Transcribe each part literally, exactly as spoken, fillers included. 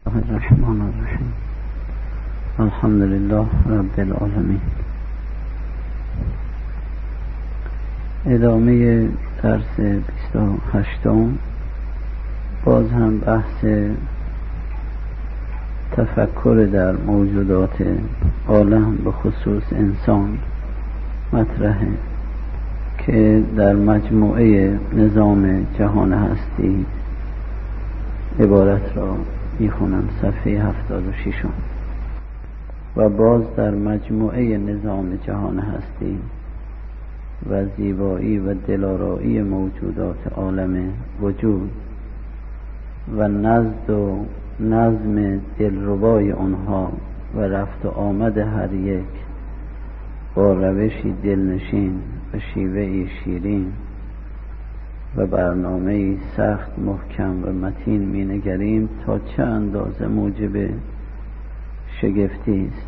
الرحمن الرحیم الحمد لله رب العالمین. ادامه درس بیست و هشتم، باز هم بحث تفکر در موجودات عالم به خصوص انسان مطرحه که در مجموعه نظام جهان هستی عبارت را میخونم صفحه هفتاد و شش. و باز در مجموعه نظام جهان هستی و زیبایی و دلارایی موجودات عالم وجود و نزد و نظم دلربای آنها و رفت و آمد هر یک با روشی دلنشین و شیوهی شیرین و برنامه‌ای سخت محکم و متین می نگریم تا چه اندازه موجب شگفتی است.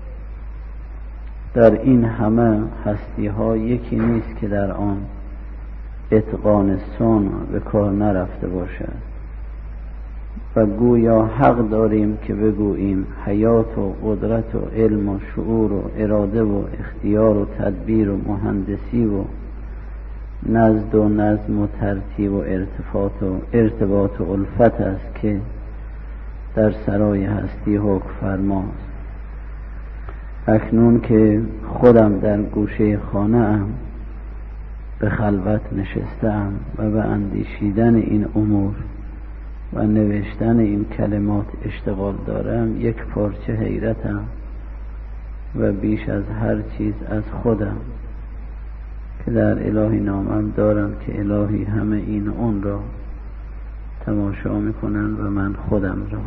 در این همه هستی ها یکی نیست که در آن اتقان صنع به کار نرفته باشد و گویا حق داریم که بگوییم حیات و قدرت و علم و شعور و اراده و اختیار و تدبیر و مهندسی و نزد و نظم و ترتیب و ارتباط و ارتباط و الفت است که در سرای هستی حکم فرماست. اکنون که خودم در گوشه خانه ام به خلوت نشستم و به اندیشیدن این امور و نوشتن این کلمات اشتغال دارم، یک پارچه حیرتم و بیش از هر چیز از خودم که در الهی نامم دارم که الهی همه این اون را تماشا میکنن و من خودم را.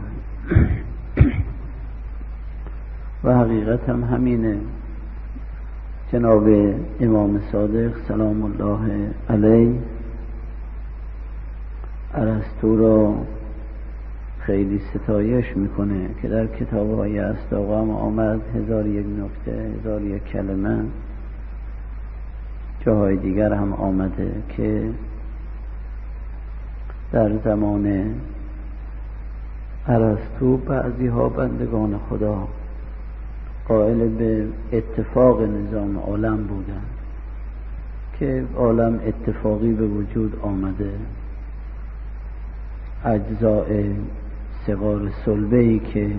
و حقیقت هم همینه. جناب امام صادق سلام الله علیه ارسطو را خیلی ستایش میکنه که در کتاب‌های اسطاقه هم آمد، هزار یک نکته، هزار یک کلمه. جاهای دیگر هم آمده که در زمان ارسطو بعضی ها بندگان خدا قائل به اتفاق نظام عالم بودند که عالم اتفاقی به وجود آمده. اجزاء صغار صلبه‌ای که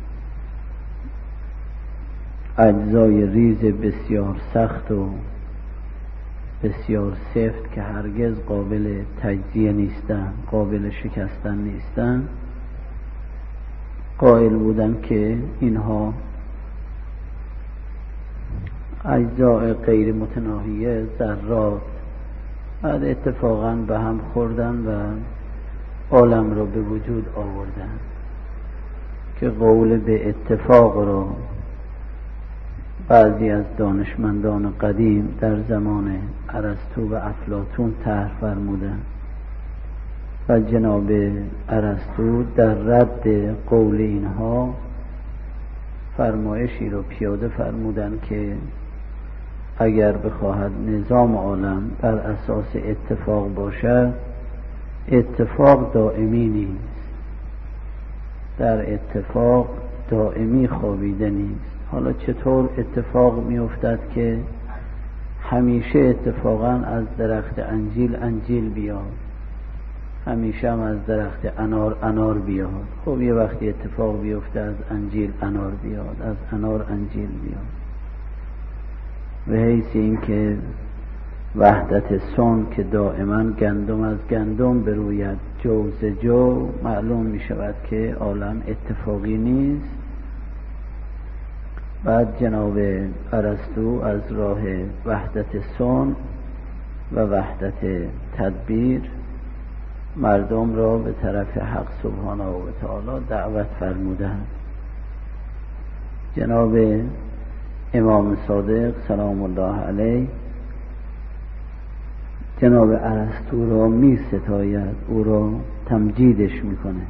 اجزای ریز بسیار سخت و بسیار سفت که هرگز قابل تجزیه نیستند، قابل شکستن نیستند، قائل بودند که اینها اجزاء غیر متناهیه ذرات بعد اتفاقا به هم خوردن و عالم را به وجود آوردن، که قول به اتفاق را بعضی از دانشمندان قدیم در زمان ارسطو و افلاطون طرح فرمودند و جناب ارسطو در رد قول اینها فرمایشی را پیاده فرمودند که اگر بخواهد نظام عالم بر اساس اتفاق باشد، اتفاق دائمی نیست، در اتفاق دائمی خوابیده نیست. حالا چطور اتفاق می افتد که همیشه اتفاقا از درخت انجیل انجیل بیاد، همیشه هم از درخت انار انار بیاد؟ خب یه وقتی اتفاق بیفته از انجیل انار بیاد، از انار انجیل بیاد. به حیث این که وحدت صنع که دائما گندم از گندم بروید، جو ز جو، معلوم می شود که عالم اتفاقی نیست. بعد جناب ارسطو از راه وحدت صنع و وحدت تدبیر مردم را به طرف حق سبحانه و تعالی دعوت فرمودند. جناب امام صادق سلام الله علیه جناب ارسطو را می ستاید، او را تمجیدش میکنه.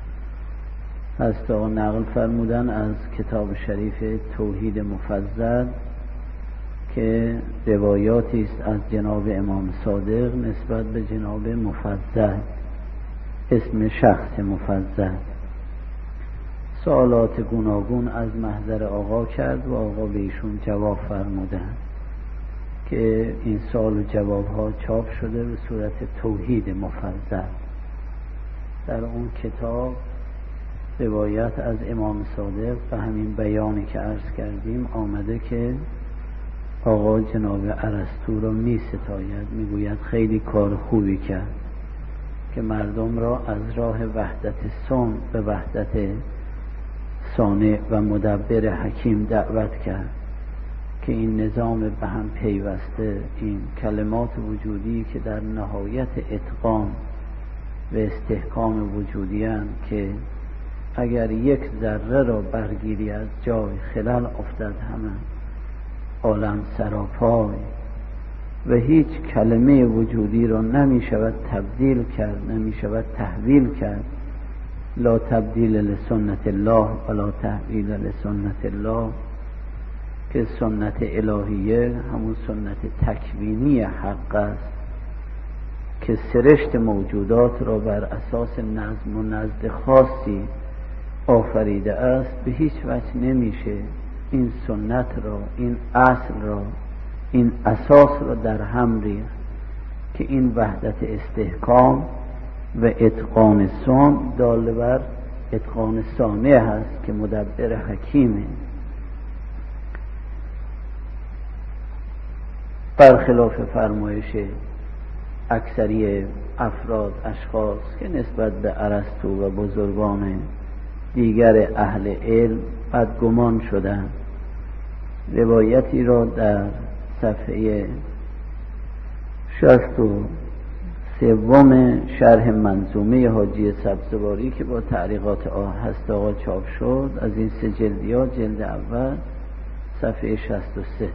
هستا نقل فرمودن از کتاب شریف توحید مفضل که روایاتی است از جناب امام صادق نسبت به جناب مفضل، اسم شخص مفضل. سوالات گوناگون از محضر آقا کرد و آقا به ایشون جواب فرمودند که این سوال و جوابها چاپ شده به صورت توحید مفضل. در اون کتاب روایت از امام صادق و همین بیانی که عرض کردیم آمده که آقا جناب ارسطو را می ستاید، می گوید خیلی کار خوبی کرد که مردم را از راه وحدت صنع به وحدت صانع و مدبر حکیم دعوت کرد که این نظام به هم پیوسته، این کلمات وجودی که در نهایت اتقان و استحکام وجودی هستند که اگر یک ذره را برگیری از جای خلل افتد همه عالم سراپای و هیچ کلمه وجودی را نمی شود تبدیل کرد، نمی شود تحویل کرد. لا تبدیل لسنت الله ولا تحویل لسنت الله، که سنت الهیه همون سنت تکوینی حق است که سرشت موجودات را بر اساس نظم و نزد خاصی آفریده است. به هیچ وجه نمیشه این سنت را، این اصل را، این اساس را در هم ریخت که این وحدت استحکام و اتقان صنع دال بر اتقان صانع هست که مدبر حکیمه. برخلاف فرمایش اکثری افراد اشخاص که نسبت به ارسطو و بزرگان دیگر اهل علم بدگمان شدند، روایتی را در صفحه شصت و سوم شرح منظومه حاجی سبزواری که با تعلیقات هست آقا چاپ شد از این سه جلدی ها، جلد اول صفحه شصت و سه،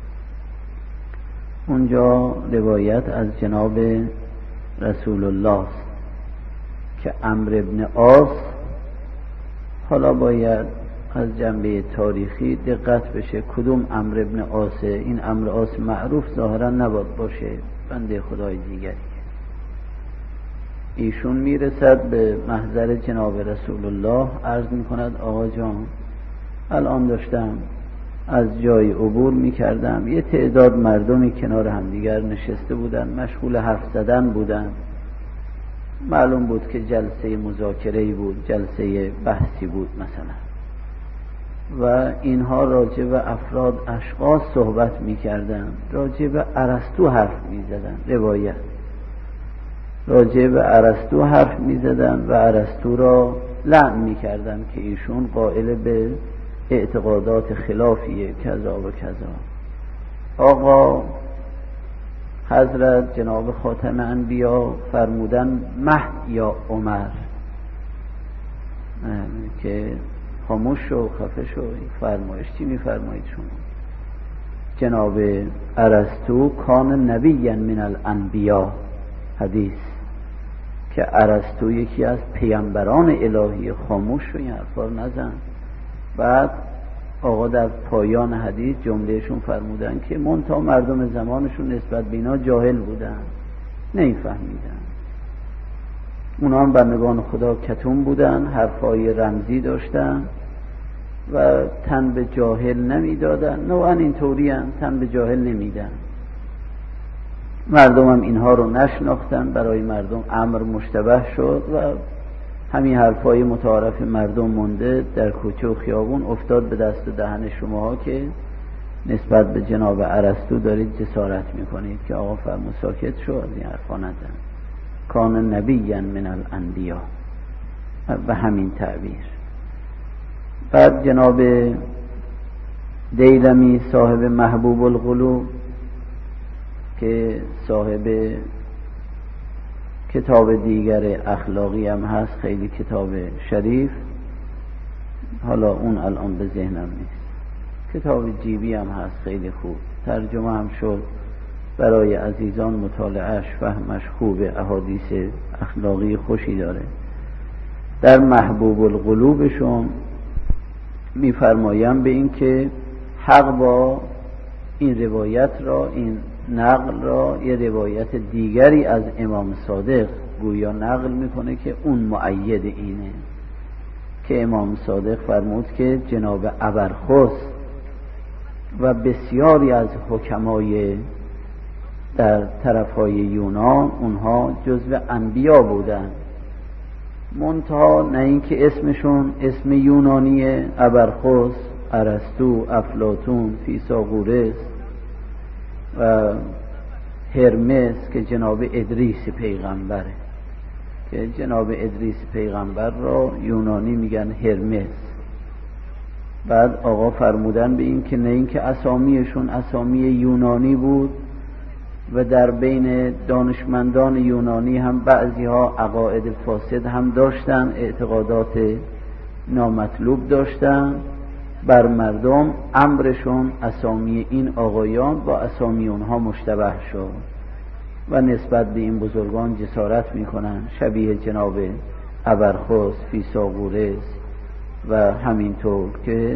اونجا روایت از جناب رسول الله است که عمرو ابن عاص، حالا باید از جنبه تاریخی دقت بشه کدوم عمرو ابن عاص. این عمرو عاص معروف ظاهرا نباید باشه، بنده خدای دیگری. ایشون میرسد به محضر جناب رسول الله، عرض میکند آقا جان الان داشتم از جای عبور میکردم، یه تعداد مردمی کنار همدیگر نشسته بودن، مشغول حرف زدن بودن، معلوم بود که جلسه مذاکره‌ای بود، جلسه بحثی بود مثلا، و اینها راجع به افراد اشخاص صحبت میکردن، راجع به ارسطو حرف میزدن، روایت راجع به ارسطو حرف میزدن و ارسطو را لعن میکردن که ایشون قائل به اعتقادات خلافیه کذا و کذا. آقا حضرت جناب خاتم انبیا فرمودن مهد یا عمر، که خاموش شو خفه شو. فرمایش چی میفرمایید شما؟ جناب ارسطو کان نبیا من الانبیا، حدیث که ارسطو یکی از پیامبران الهی، خاموش شو این حرفا رو نزن. بعد آقا در پایان حدیث جملهشون فرمودن که منتها مردم زمانشون نسبت به اینا جاهل بودن، نمیفهمیدن، اونا هم بندگان خدا کتون بودن، حرفای رمزی داشتن و تن به جاهل نمیدادن. نوعا اینطوری هم تن به جاهل نمیدن. مردم هم اینها رو نشناختن، برای مردم امر مشتبه شد و همین حرفای متعارف مردم مونده در کوچه و خیابون، افتاد به دست و دهن شماها که نسبت به جناب ارسطو دارید جسارت میکنید که آقا فرمود ساکت شو، از این حرفا نزن، کان نبیا من الانبیا، و همین تعبیر. بعد جناب دیلمی صاحب محبوب القلوب که صاحب کتاب دیگر اخلاقی هم هست، خیلی کتاب شریف، حالا اون الان به ذهنم نیست، کتاب جیبی هم هست خیلی خوب، ترجمه هم شد برای عزیزان مطالعهش، فهمش خوبه، احادیث اخلاقی خوشی داره. در محبوب القلوبشون میفرمایم به این که حق با این روایت را، این نقل را، یه روایت دیگری از امام صادق گویا نقل میکنه که اون مؤید اینه که امام صادق فرمود که جناب ابرخس و بسیاری از حکمای در طرفهای یونان اونها جزو انبیا بودن، منتها نه اینکه اسمشون اسم یونانیه، ابرخس، ارسطو، افلاطون، فیثاغورس و هرمس که جناب ادریس پیغمبره، که جناب ادریس پیغمبر را یونانی میگن هرمس. بعد آقا فرمودن به این که نه این که اسامیشون اسامی یونانی بود و در بین دانشمندان یونانی هم بعضی ها عقاید فاسد هم داشتن، اعتقادات نامطلوب داشتن، بر مردم امرشون اسامی این آقایان با اسامی اونها مشتبه شد و نسبت به این بزرگان جسارت میکنن، شبیه جناب ابرخس، فیثاغورس و همینطور که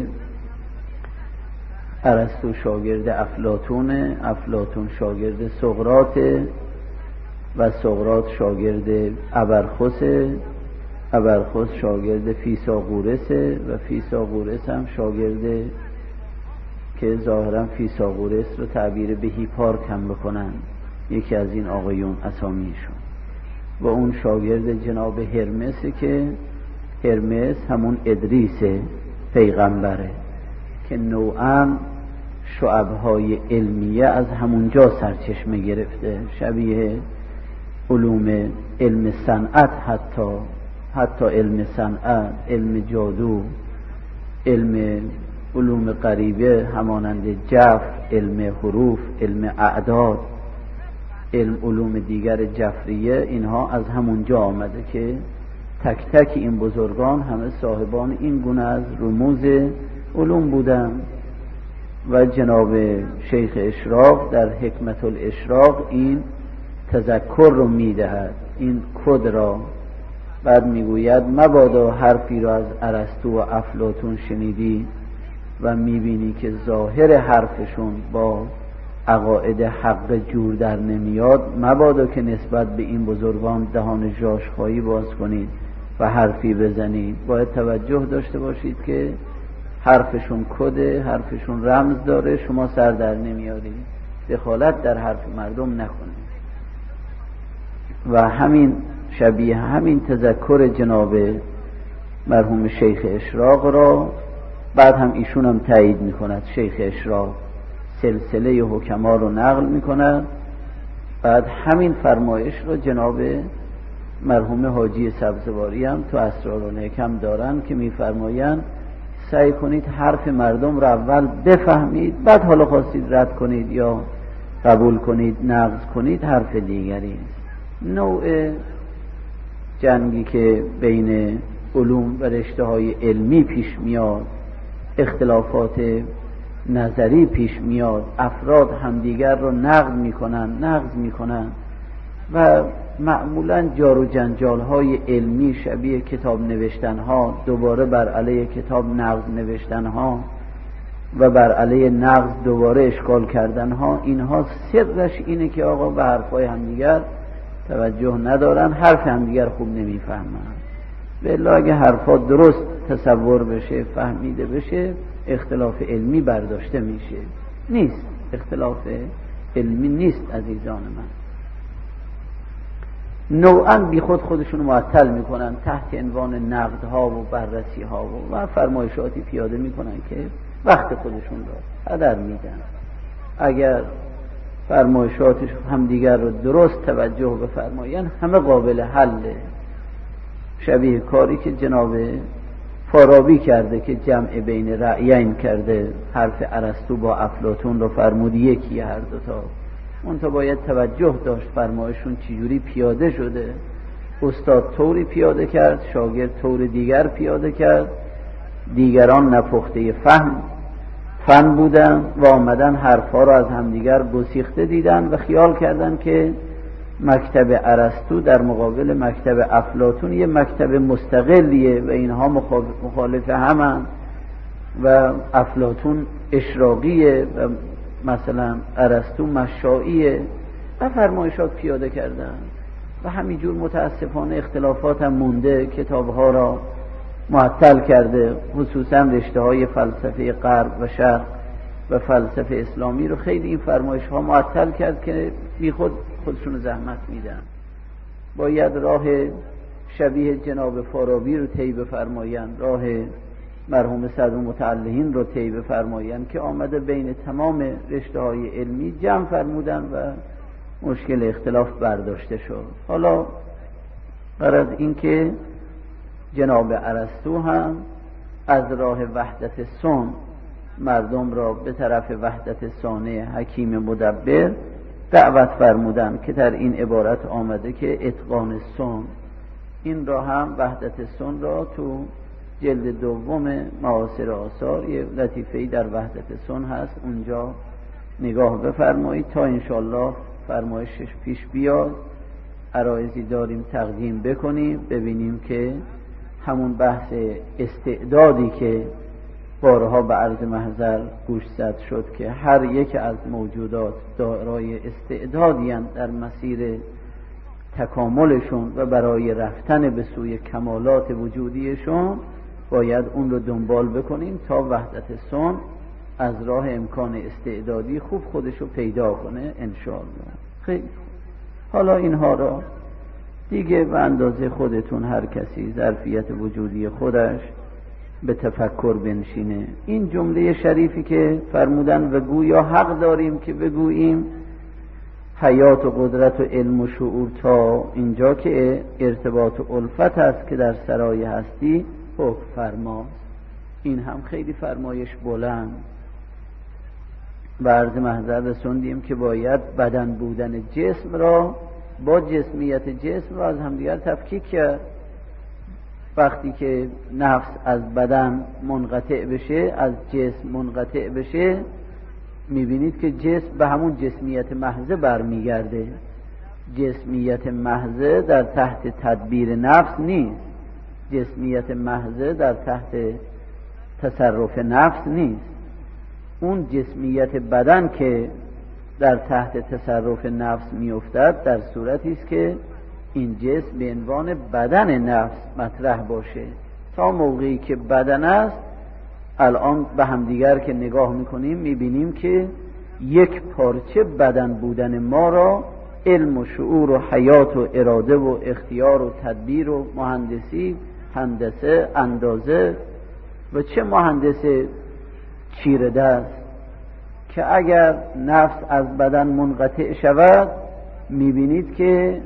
ارسطو شاگرد افلاطونه، افلاطون شاگرد سقراطه و سقراط شاگرد ابرخسه، ابرخس شاگرد فیثاغورسه و فیثاغورس هم شاگرد که ظاهرا فیثاغورس رو تعبیر به هیپارک هم بکنن، یکی از این آقایون اسامیشون، و اون شاگرد جناب هرمسه که هرمس همون ادریس پیغمبره که نوعاً شعبهای علمیه از همونجا سرچشمه گرفته، شبیه علوم علم صنعت، حتی حتی علم صنعت، علم جادو، علم علوم غریبه همانند جفر، علم حروف، علم اعداد، علم علوم دیگر جفریه، اینها از همونجا آمده که تک تک این بزرگان همه صاحبان این گونه از رموز علوم بودن. و جناب شیخ اشراق در حکمت الاشراق این تذکر رو میدهد، این کد را. بعد میگوید مبادا حرفی را از ارسطو و افلاطون شنیدی و میبینی که ظاهر حرفشون با عقاید حق جور در نمیاد، مبادا که نسبت به این بزرگان دهان ژاژخایی باز کنید و حرفی بزنید. باید توجه داشته باشید که حرفشون کده، حرفشون رمز داره، شما سر در نمیارید، دخالت در حرف مردم نکنید. و همین شبیه همین تذکر جناب مرحوم شیخ اشراق را بعد هم ایشون هم تایید میکند. شیخ اشراق سلسله حکما رو نقل میکند، بعد همین فرمایش رو جناب مرحوم حاجی سبزواری هم تو اسرارالحکم دارن که میفرمایند سعی کنید حرف مردم رو اول بفهمید، بعد حالا خواستید رد کنید یا قبول کنید نقض کنید حرف دیگری است. نوع جنگی که بین علوم و رشته های علمی پیش میاد، اختلافات نظری پیش میاد، افراد همدیگر رو نقد میکنن نقض میکنن و معمولا جار و جنجال های علمی شبیه کتاب نوشتن ها، دوباره بر علیه کتاب نقض نوشتن ها و بر علیه نقض دوباره اشکال کردن ها، اینها سرش اینه که آقا به حرفای همدیگر توجه ندارن، حرف همدیگر خوب نمیفهمن. بالله اگه حرفا درست تصور بشه، فهمیده بشه، اختلاف علمی برداشته میشه. نیست، اختلاف علمی نیست عزیزان من. نوعاً بی خود خودشون معطل میکنن تحت عنوان نقدها و بررسی ها و, و فرمایشاتی پیاده میکنن که وقت خودشون رو هدر میدن. اگر فرمایشاتش هم دیگر رو درست توجه بفرماین همه قابل حله. شبیه کاری که جناب فارابی کرده که جمع بین رأیین کرده، حرف ارسطو با افلاطون رو فرمود یکی هر دوتا. منتها باید توجه داشت فرمایشون چجوری پیاده شده. استاد طوری پیاده کرد، شاگرد طور دیگر پیاده کرد، دیگران نپخته فهم فن بودن و آمدن حرفا رو از همدیگر گسیخته دیدن و خیال کردن که مکتب ارسطو در مقابل مکتب افلاطون یه مکتب مستقلیه و اینها مخالف همن و افلاطون اشراقیه و مثلا ارسطو مشائیه و فرمایشات پیاده کردن و همینجور متاسفانه اختلافات هم مونده. کتابها را معطل کرده، خصوصا رشته های فلسفه غرب و شرق و فلسفه اسلامی رو خیلی این فرمایش ها معطل کرد که بی خود خودشون زحمت میدن. باید راه شبیه جناب فارابی رو طی بفرمایند، راه مرحوم صدرالمتعلقین رو طی بفرمایند که آمده بین تمام رشته های علمی جمع فرمودن و مشکل اختلاف برداشته شد. حالا غرض این که جناب ارسطو هم از راه وحدت صنع مردم را به طرف وحدت صانع حکیم مدبر دعوت فرمودن که در این عبارت آمده که اتقان صنع. این را هم وحدت صنع را تو جلد دوم معاصر آثار یه لطیفه‌ای در وحدت صنع هست، اونجا نگاه بفرمایید تا انشالله فرمایشش پیش بیاد. عرایضی داریم تقدیم بکنیم، ببینیم که همون بحث استعدادی که بارها به عرض محضر گوشزد شد که هر یک از موجودات دارای استعدادی هستند در مسیر تکاملشون و برای رفتن به سوی کمالات وجودیشون باید اون رو دنبال بکنیم تا وحدت صنع از راه امکان استعدادی خوب خودشو پیدا کنه انشاءالله. خیلی حالا اینها را دیگه به اندازه خودتون هر کسی ظرفیت وجودی خودش به تفکر بنشینه. این جمله شریفی که فرمودن و گویا حق داریم که بگوییم حیات و قدرت و علم و شعور تا اینجا که ارتباط و الفت است که در سرای هستی حکم فرماست. این هم خیلی فرمایش بلند. به عرض محضر رسوندیم که باید بدن بودن جسم را با جسمیت جسم را از همدیگر تفکیک کرد. وقتی که نفس از بدن منقطع بشه، از جسم منقطع بشه، میبینید که جسم به همون جسمیت محضه برمیگرده. جسمیت محضه در تحت تدبیر نفس نیست، جسمیت محضه در تحت تصرف نفس نیست. اون جسمیت بدن که در تحت تصرف نفس میافتد در صورتی است که این جسم به عنوان بدن نفس مطرح باشه. تا موقعی که بدن است، الان به همدیگر که نگاه میکنیم میبینیم که یک پارچه بدن بودن ما را علم و شعور و حیات و اراده و اختیار و تدبیر و مهندسی، هندسه، اندازه و چه مهندس چیره دست که اگر نفس از بدن منقطع شود میبینید که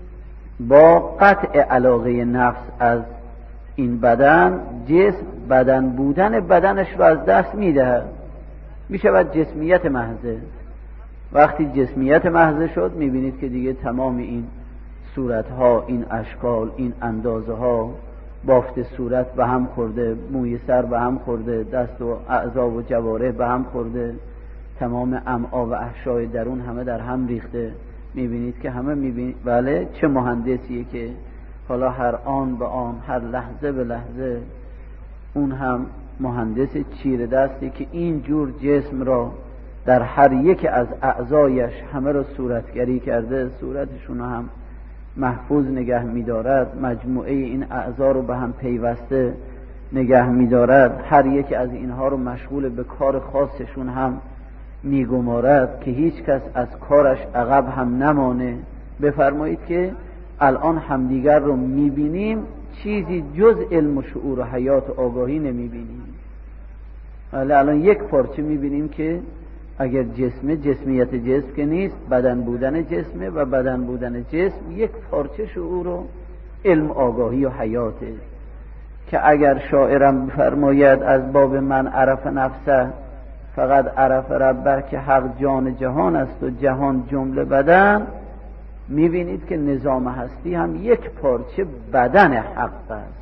با قطع علاقه نفس از این بدن، جسم بدن بودن بدنش رو از دست میده، میشود جسمیت محضه. وقتی جسمیت محضه شد میبینید که دیگه تمام این صورتها، این اشکال، این اندازه ها، بافت صورت به هم خورده، موی سر به هم خورده، دست و اعضا و جوارح به هم خورده، تمام امعا و احشای درون همه در هم ریخته. میبینید که همه میبینید بله چه مهندسیه که حالا هر آن به آن، هر لحظه به لحظه اون هم مهندس چیره دستی که این جور جسم را در هر یک از اعضایش همه را صورتگری کرده، صورتشون هم محفوظ نگه می‌دارد، مجموعه این اعضا رو به هم پیوسته نگه می‌دارد، هر یک از اینها رو مشغول به کار خاصشون هم می‌گمارد که هیچ کس از کارش عقب هم نمانه. بفرمایید که الان همدیگر رو می‌بینیم، چیزی جز علم و شعور و حیات و آگاهی نمی‌بینیم. ولی الان یک پارچه می‌بینیم که اگر جسم، جسمیت جسم که نیست، بدن بودن جسمه و بدن بودن جسم یک پارچه شعور و علم آگاهی و حیاته که اگر شاعرم فرماید از باب من عرف نفسه فقط عرف ربه که حق جان جهان است و جهان جمله بدن، میبینید که نظام هستی هم یک پارچه بدن حق است.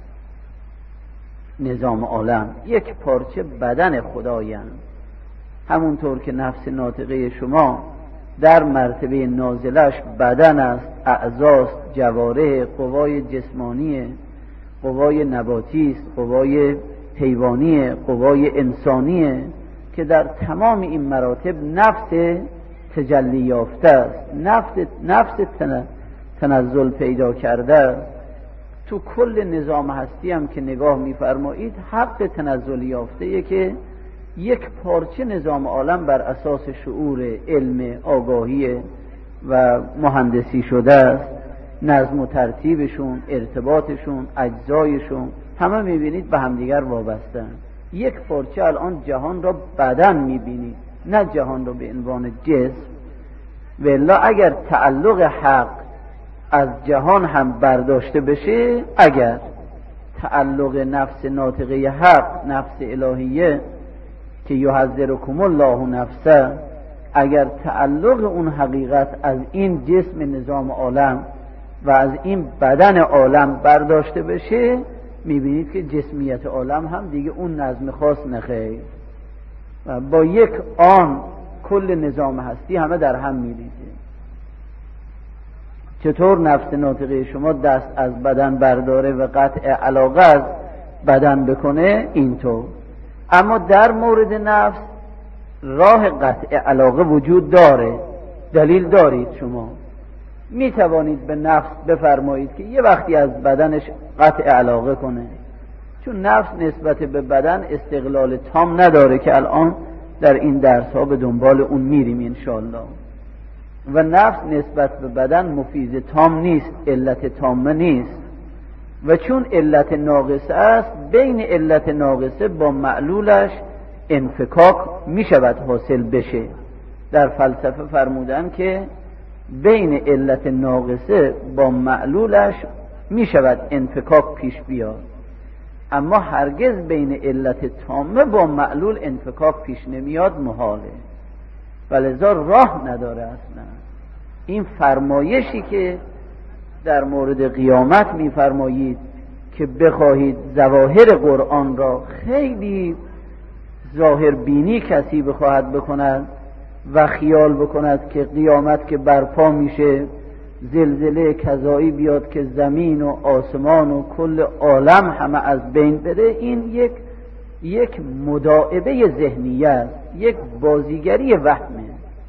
نظام عالم یک پارچه بدن خدایند. همونطور که نفس ناطقه شما در مرتبه نازلش بدن است، اعضاست، جوارح، قوای جسمانی، قوای نباتی است، قوای حیوانی، قوای انسانی که در تمام این مراتب نفس تجلی یافته است، نفس نفس تنزل پیدا کرده است. تو کل نظام هستی هم که نگاه می‌فرمایید حق تنزل یافته که یک پارچه نظام عالم بر اساس شعور علم آگاهی و مهندسی شده است، نظم و ترتیبشون، ارتباطشون، اجزایشون همه میبینید به همدیگر وابستن. یک پارچه الان جهان را بدن میبینید، نه جهان را به عنوان جسم. والا اگر تعلق حق از جهان هم برداشته بشه، اگر تعلق نفس ناطقه حق، نفس الهیه که یحذرکم الله نفسه، اگر تعلق اون حقیقت از این جسم نظام عالم و از این بدن عالم برداشته بشه، میبینید که جسمیت عالم هم دیگه اون نظم خاص نخیر و با یک آن کل نظام هستی همه در هم میریزه. چطور نفس ناطقه شما دست از بدن برداره و قطع علاقه از بدن بکنه؟ اینطور. اما در مورد نفس راه قطع علاقه وجود داره. دلیل دارید شما می توانید به نفس بفرمایید که یه وقتی از بدنش قطع علاقه کنه، چون نفس نسبت به بدن استقلال تام نداره که الان در این درس ها به دنبال اون میریم انشاءالله. و نفس نسبت به بدن مفیز تام نیست، علت تامه نیست. و چون علت ناقصه است، بین علت ناقصه با معلولش انفکاک می شود حاصل بشه. در فلسفه فرمودن که بین علت ناقصه با معلولش می شود انفکاک پیش بیاد، اما هرگز بین علت تامه با معلول انفکاک پیش نمیاد، محاله. ولذا راه نداره اصلا. این فرمایشی که در مورد قیامت میفرمایید که بخواهید ظواهر قرآن را خیلی ظاهر بینی کسی بخواهد بکند و خیال بکند که قیامت که برپا میشه زلزله کذایی بیاد که زمین و آسمان و کل عالم همه از بین بره، این یک یک مداعبه ذهنیه است، یک بازیگری وهمه.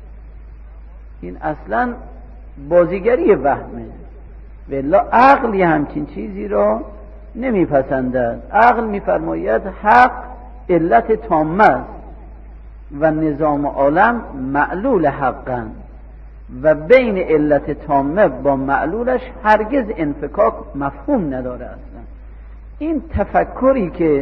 این اصلا بازیگری وهمه. والله عقل یه همچین چیزی را نمیپسندد. عقل میفرماید حق علت تامه است و نظام عالم معلول حقا و بین علت تامه با معلولش هرگز انفکاک مفهوم نداره اصلا. این تفکری که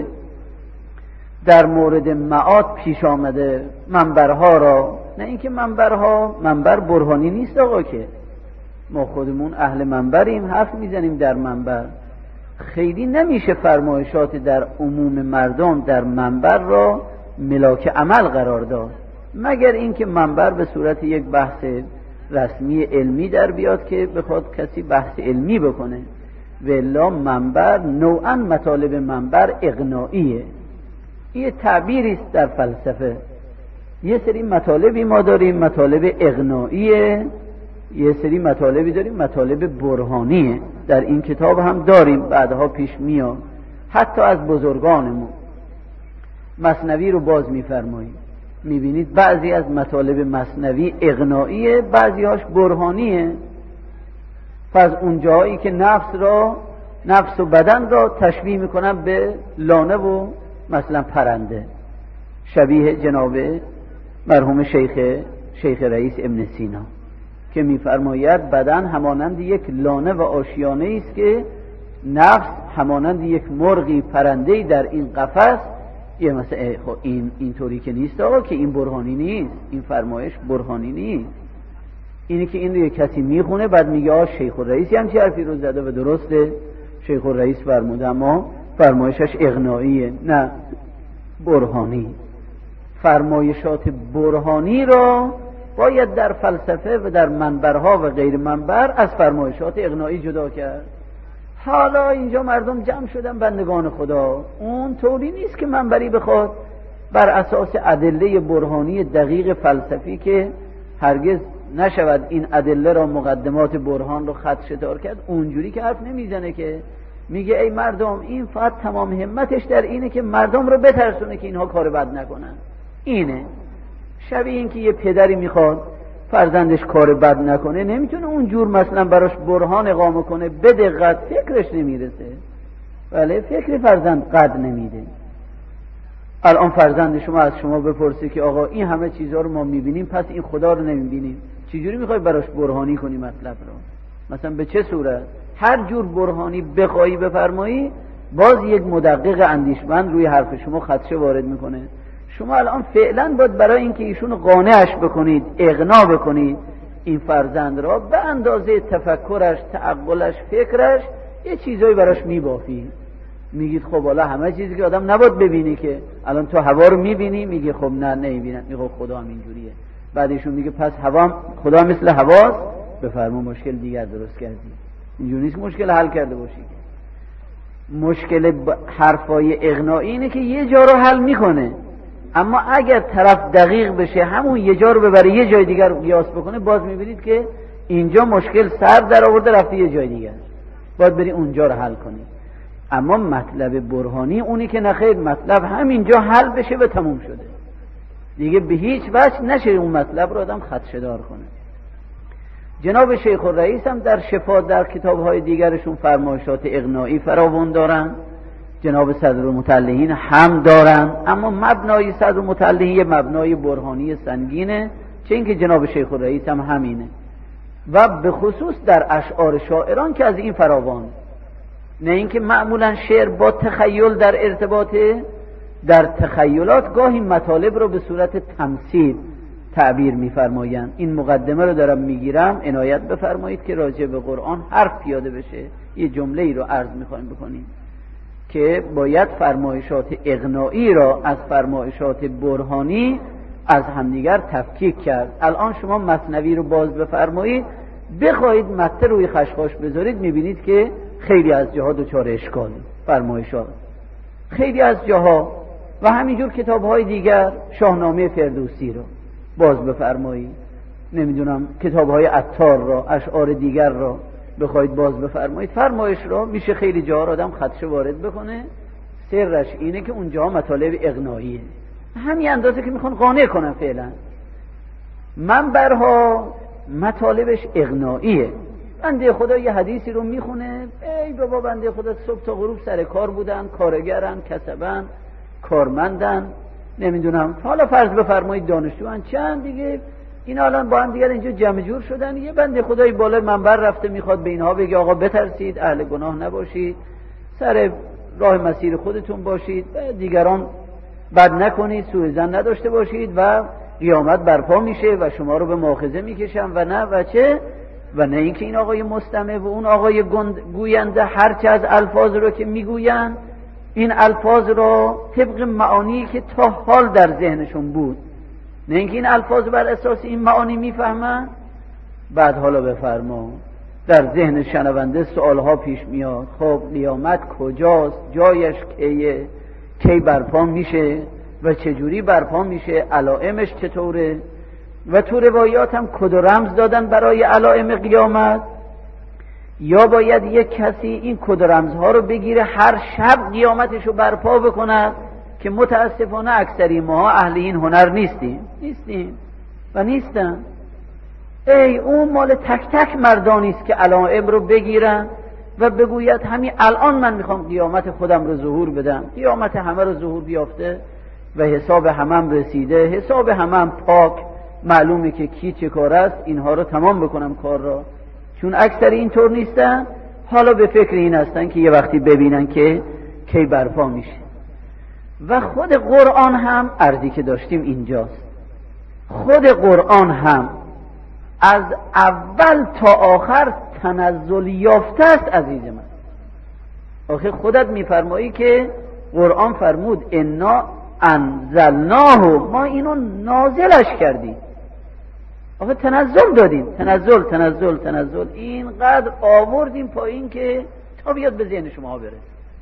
در مورد معاد پیش آمده منبرها را، نه اینکه منبرها منبر برهانی نیست آقا، که ما خودمون اهل منبریم، حرف میزنیم در منبر، خیلی نمیشه فرمایشات در عموم مردم در منبر را ملاک عمل قرار داد، مگر اینکه منبر به صورت یک بحث رسمی علمی در بیاد که بخواد کسی بحث علمی بکنه. والا منبر نوعا مطالب منبر اغنائیه. یه تعبیری است در فلسفه. یه سری مطالبی ما داریم مطالب اغنائیه، یه سری مطالبی داریم مطالب برهانیه. در این کتاب هم داریم، بعدها پیش میاد. حتی از بزرگانمون مثنوی رو باز میفرماییم، میبینید بعضی از مطالب مثنوی اغنائیه، بعضی هاش برهانیه. پس اون جایی که نفس را نفس و بدن را تشبیه میکنن به لانه و مثلا پرنده، شبیه جناب مرحوم شیخ شیخ رئیس ابن سینا که میفرماید بدن همانند یک لانه و آشیانه است که نفس همانند یک مرغی پرنده‌ای در این قفس. یه مثلا خب این اینطوری که نیست آقا، که این برهانی نیست، این فرمایش برهانی نیست. اینی که این رو یک کسی میخونه بعد میگه آ شیخ الرئیسی هم چه حرفی رو زده و درسته، شیخ الرئیس فرموده اما فرمایشش اغنائیه، نه برهانی. فرمایشات برهانی را باید در فلسفه و در منبرها و غیر منبر از فرمایشات اغنایی جدا کرد. حالا اینجا مردم جمع شدن بندگان خدا، اون طوری نیست که منبری بخواد بر اساس ادله برهانی دقیق فلسفی که هرگز نشود این ادله را مقدمات برهان رو خط شتار کرد، اونجوری که حرف نمیزنه که میگه ای مردم این فقط تمام همتش در اینه که مردم رو بترسونه که اینها کار بد نکنن. اینه شبیه این که یه پدری میخواد فرزندش کار بد نکنه نمیتونه اونجور مثلا براش برهان اقامه کنه، به دقت فکرش نمیرسه. بله، فکر فرزند قد نمیده. الان فرزند شما از شما بپرسه که آقا این همه چیزها رو ما میبینیم، پس این خدا رو نمیبینیم، چجوری میخوای براش برهانی کنی مطلب رو؟ مثلا به چه صورت؟ هر جور برهانی بخوایی بفرمایی، باز یک مدقق اندیشمند روی حرف شما خدشه وارد میکنه. شما الان فعلا باید برای اینکه ایشون قانعش بکنید، اقناع بکنید این فرزند را، به اندازه تفکرش، تعقلش، فکرش یه چیزایی براش میبافید. میگید خب حالا همه چیزی که آدم نباید ببینی که، الان تو هوا رو میبینی، میگی خب نه نمیبینم، میگه خدا هم اینجوریه. بعد ایشون میگه پس هوا خدا مثل هواست، بفرما مشکل دیگر درست کردی. اینجوری نیست مشکل حل کرده باشی. مشکل حرفای اقناعی اینه که یه جا رو حل میکنه، اما اگر طرف دقیق بشه همون یه جا رو ببره یه جای دیگر رو قیاس بکنه، باز میبینید که اینجا مشکل سر در آورده رفته یه جای دیگر، باید بری اونجا رو حل کنی. اما مطلب برهانی اونی که نخیر مطلب همینجا حل بشه و تموم شده دیگه، به هیچ وجه نشه اون مطلب رو آدم خدشه‌دار کنه. جناب شیخ الرئیس هم در شفا در کتاب‌های دیگرشون فرمایشات اقناعی فراوان دارن، جناب صدرالمطلعین هم دارن، اما مبنای صدرالمطلعین مبنای برهانی سنگینه، چه اینکه جناب شیخ الرئیس هم همینه، و به خصوص در اشعار شاعران که از این فراوان. نه اینکه معمولا شعر با تخیل در ارتباطه، در تخیلات گاهی مطالب رو به صورت تمثیل تعبیر می‌فرمایند. این مقدمه رو دارم میگیرم، عنایت بفرمایید که راجع به قرآن حرف پیاده بشه. یه جمله ای رو عرض می‌خوایم بکنیم که باید فرمایشات اقناعی را از فرمایشات برهانی از همدیگر تفکیک کرد. الان شما مثنوی رو باز بفرمایید، بخواید مته روی خشخاش بذارید، می‌بینید که خیلی از جاها دچار اشکال فرمایشات، خیلی از جاها. و همینجور کتاب‌های دیگر، شاهنامه فردوسی رو باز بفرمایید، نمیدونم کتاب‌های عطار را، اشعار دیگر را بخواید باز بفرمایید، فرمایش را میشه خیلی جاها آدم خدشه وارد بکنه. سرش اینه که اونجا مطالب اقناعیه، همین اندازه که میخوان قانع کنن. فعلا منبرها مطالبش اقناعیه. بنده خدا یه حدیثی رو میخونه، ای بابا بنده خدا صبح تا غروب سر کار بودن، کارگرن، کسبن، کارمندن، نمیدونم حالا فرض بفرمایید دانشجوان چند دیگه، این الان با هم دیگر اینجا جمع جور شدن. یه بنده خدای بالای منبر رفته میخواد به اینها بگه آقا بترسید، اهل گناه نباشید، سر راه مسیر خودتون باشید، دیگران بد نکنید، سوء ظن نداشته باشید و قیامت برپا میشه و شما رو به مؤاخذه میکشن و نه و چه و نه اینکه این آقای مستمع و اون آقای گوینده هرچه از الفاظ رو که میگوین، این الفاظ رو طبق معانی که تا حال در ذهنشون بود، نه اینکه این الفاظ بر اساس این معانی میفهمن. بعد حالا بفرما در ذهن شنونده سوالها پیش میاد، خب قیامت کجاست، جایش کیه، کی برپا میشه و چجوری برپا میشه، علائمش چطوره، و تو روایات هم کد و رمز دادن برای علائم قیامت، یا باید یک کسی این کد و رمزها رو بگیره هر شب قیامتشو برپا بکند، که متاسفانه اکثری ما اهل این هنر نیستیم نیستیم و نیستن. ای اون مال تک تک مردانی است که علائم رو بگیرن و بگوید همین الان من میخوام قیامت خودم رو ظهور بدم، قیامت همه رو ظهور بیافته و حساب همم رسیده، حساب همم پاک، معلومه که کی چه کار است، اینها رو تمام بکنم کار را. چون اکثر اینطور نیستن، حالا به فکر این هستن که یه وقتی ببینن که کی برپا میشه. و خود قرآن هم عرضی که داشتیم اینجاست، خود قرآن هم از اول تا آخر تنزل یافته است. عزیز من آخه خودت میفرمایی که قرآن فرمود انا انزلناه، ما اینو نازلش کردیم. آخه تنزل دادیم، تنزل تنزل تنزل اینقدر آوردیم پایین که تا بیاد به ذهن شما برسه.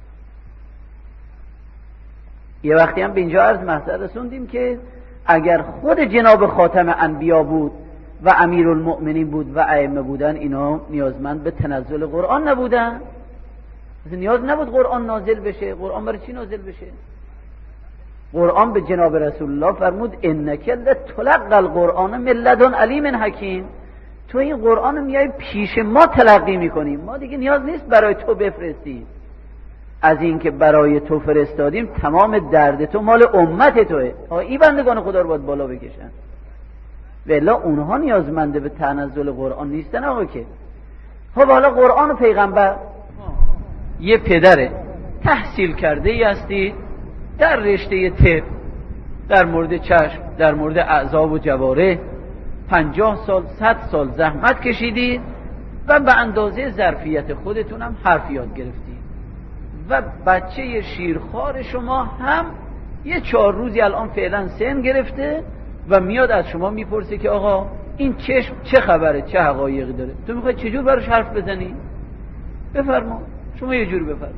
یه وقتی هم به اینجا عرض محضر رسوندیم که اگر خود جناب خاتم انبیا بود و امیرالمؤمنین بود و ائمه بودن، اینا نیازمند به تنزل قرآن نبودن، نیاز نبود قرآن نازل بشه. قرآن برای چی نازل بشه؟ قرآن به جناب رسول الله فرمود انک لتلقی القرآن من لدن علیم حکیم، تو این قرآن رو میای پیش ما تلقی میکنیم، ما دیگه نیاز نیست برای تو بفرستیم، از این که برای تو فرستادیم تمام درد تو مال امت توه. این بندگان خدا رو باید بالا بکشن، والا اونها نیازمنده به تنزل قرآن نیستن آقا که. خب حالا قرآن و پیغمبر، یه پدره تحصیل کرده ای هستی در رشته طب، در مورد چشم، در مورد اعضا و جواره، پنجاه سال صد سال زحمت کشیدی و به اندازه ظرفیت خودتون هم حرف یاد گرفتی و بچه شیرخوار شما هم یه چهار روزی الان فعلا سن گرفته و میاد از شما میپرسه که آقا این چشم چه خبره، چه حقایقی داره، تو میخوای چجور براش حرف بزنی؟ بفرما، شما یه جوری بفرما،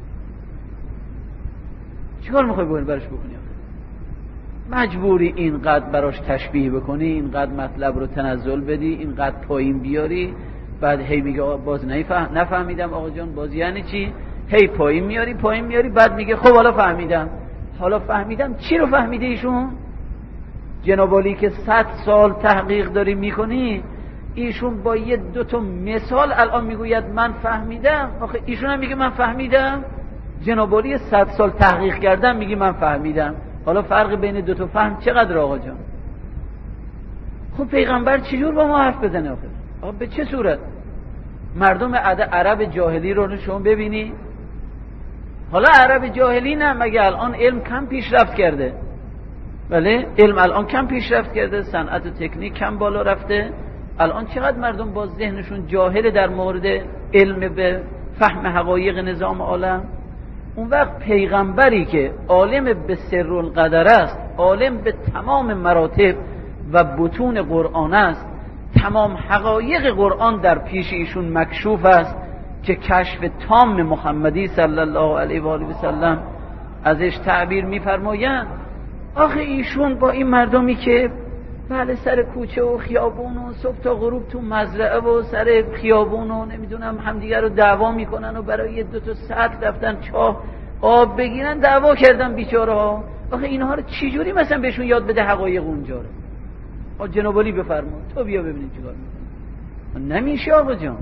چیکار میخوای بکنی براش بکنی؟ مجبوری اینقدر براش تشبیه بکنی، اینقدر مطلب رو تنزل بدی، اینقدر پایین بیاری، بعد هی میگه باز نفهم نفهمیدم آقا جان، باز یعنی چی؟ هی پایین میاری پایین میاری، بعد میگه خب حالا فهمیدم. حالا فهمیدم چی رو فهمیده ایشون؟ جناب علی که صد سال تحقیق داری میکنی، ایشون با یه دو تا مثال الان میگوید من فهمیدم. آخه ایشون هم میگه من فهمیدم، جناب علی صد سال تحقیق کردم میگه من فهمیدم. حالا فرق بین دو تا فهم چقدر آقا جان؟ خب پیغمبر چجور با ما حرف بزنه آخه؟ آقا به چه صورت؟ مردم عرب جاهلی رو شما ببینی، حالا عرب جاهلی نه، مگه الان علم کم پیشرفت کرده؟ بله علم الان کم پیشرفت کرده، صنعت و تکنیک کم بالا رفته، الان چقدر مردم با ذهنشون جاهل در مورد علم به فهم حقایق نظام عالم. اون وقت پیغمبری که عالم به سر القدر است، عالم به تمام مراتب و بطون قرآن است، تمام حقایق قرآن در پیش ایشون مکشوف است که کشف تام محمدی صلی الله علیه و آله و سلم ازش تعبیر می‌فرمایند. آخه ایشون با این مردمی که بله سر کوچه و خیابون و صبح تا غروب تو مزرعه و سر خیابون و نمیدونم همدیگر رو دعوا میکنن و برای دو تا ساعت رفتن چاه آب بگیرن دعوا کردن بیچاره ها. آخه اینها رو چجوری مثلا بهشون یاد بده حقایق اونجا رو؟ آ جناب علی بفرما، تو بیا ببینیم چیکار میکنی. نمیشه آقا جان.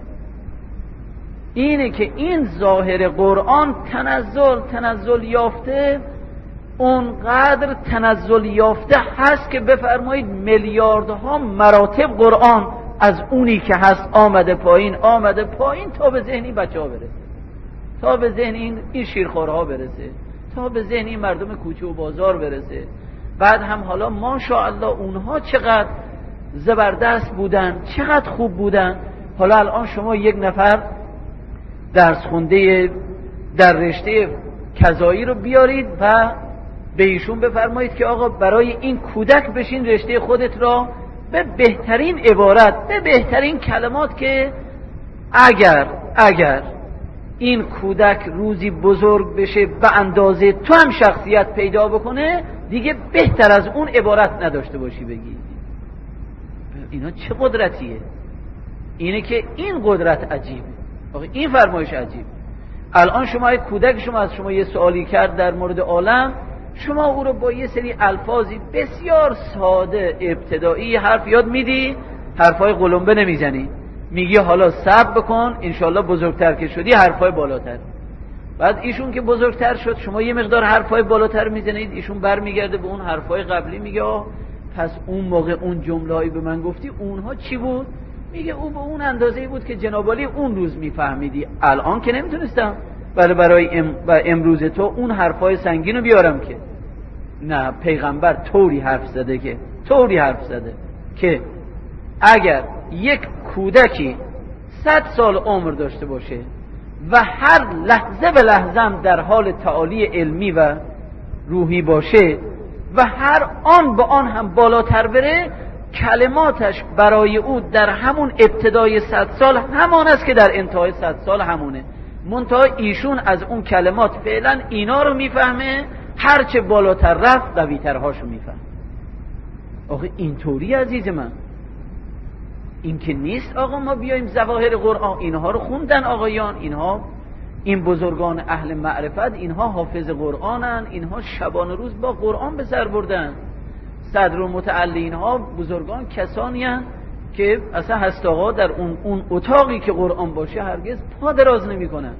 اینه که این ظاهر قرآن تنزل تنزل یافته، اونقدر تنزل یافته هست که بفرمایید میلیاردها مراتب قرآن از اونی که هست آمده پایین آمده پایین تا به ذهنی بچه ها برسه، تا به ذهن این, این شیرخوارها برسه، تا به ذهن این مردم کوچه و بازار برسه. بعد هم حالا ماشاءالله اونها چقدر زبردست بودن، چقدر خوب بودن. حالا الان شما یک نفر درس خونده در رشته کذایی رو بیارید و به ایشون بفرمایید که آقا برای این کودک بشین رشته خودت را به بهترین عبارت، به بهترین کلمات که اگر اگر این کودک روزی بزرگ بشه به اندازه تو هم شخصیت پیدا بکنه، دیگه بهتر از اون عبارت نداشته باشی بگی. اینا چه قدرتیه؟ اینه که این قدرت عجیبه. آقا این فرمایش عجیب. الان شما کودک شما از شما یه سوالی کرد در مورد عالم، شما او رو با یه سری الفاظی بسیار ساده ابتدایی حرف یاد میدی، حرفای قلمبه نمیزنی، میگی حالا صبر بکن انشالله بزرگتر که شدی حرفای بالاتر. بعد ایشون که بزرگتر شد شما یه مقدار حرفای بالاتر میزنید، ایشون برمیگرده به اون حرفای قبلی میگه آه پس اون موقع اون جمله‌ای به من گفتی اونها چی بود؟ میگه او به اون اندازه‌ای بود که جناب علی اون روز میفهمیدی، الان که نمیتونستم ولی برای ام... امروز تو اون حرفای سنگین رو بیارم که. نه، پیغمبر طوری حرف زده که طوری حرف زده که اگر یک کودکی صد سال عمر داشته باشه و هر لحظه به لحظه در حال تعالی علمی و روحی باشه و هر آن به آن هم بالاتر بره، کلماتش برای او در همون ابتدای صد سال همان است که در انتهای صد سال همونه. منتها ایشون از اون کلمات فعلا اینا رو میفهمه، هرچه بالاتر رفت قویتر هاشو میفهمه. آخه اینطوری عزیز من این که نیست آقا ما بیایم ظواهر قرآن اینها رو خوندن آقایان، اینها این بزرگان اهل معرفت اینها حافظ قرآنن، اینها شبانه روز با قرآن به سر بردن. صدر المتعلین ها بزرگان کسانی هستند که اصلا هست آقا در اون, اون اتاقی که قرآن باشه هرگز پا دراز نمی کنن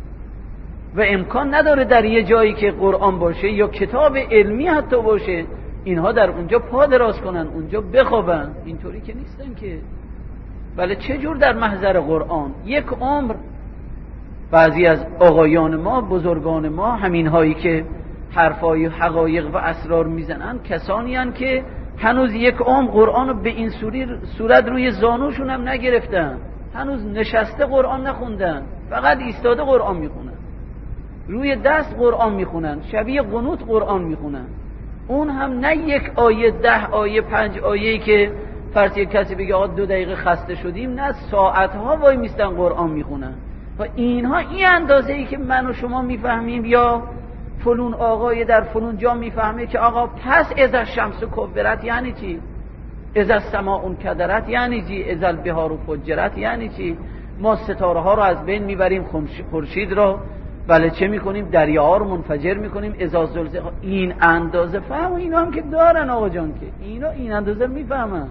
و امکان نداره در یه جایی که قرآن باشه یا کتاب علمی حتی باشه اینها در اونجا پا دراز کنن، اونجا بخوابن. اینطوری که نیستن که. بله چه جور در محضر قرآن یک عمر بعضی از آقایان ما، بزرگان ما، همین هایی که حرفای حقایق و اسرار میزنن، کسانی هستند که هنوز یک عمر قرآن رو به این صورت روی زانوشون هم نگرفتن، هنوز نشسته قرآن نخوندن، فقط ایستاده قرآن میخونن، روی دست قرآن میخونن، شبیه قنوت قرآن میخونن. اون هم نه یک آیه، ده آیه، پنج آیه‌ای که فرض یک کسی بگه آقا دو دقیقه خسته شدیم، نه ساعتها وای میستن قرآن میخونن. و اینها این اندازه ای که من و شما میفهمیم یا فلون آقای در فلون جا میفهمه که آقا پس اذا الشمس کورت یعنی چی، اذا السماء انکدرت یعنی چی، اذا البحار فجرت یعنی چی، ما ستاره ها رو از بین میبریم، خورشید رو بله چه میکنیم، دریاها رو منفجر میکنیم، اذا زلزله. این اندازه فهم اینا هم که دارن آقا جان، که اینا این اندازه میفهمن.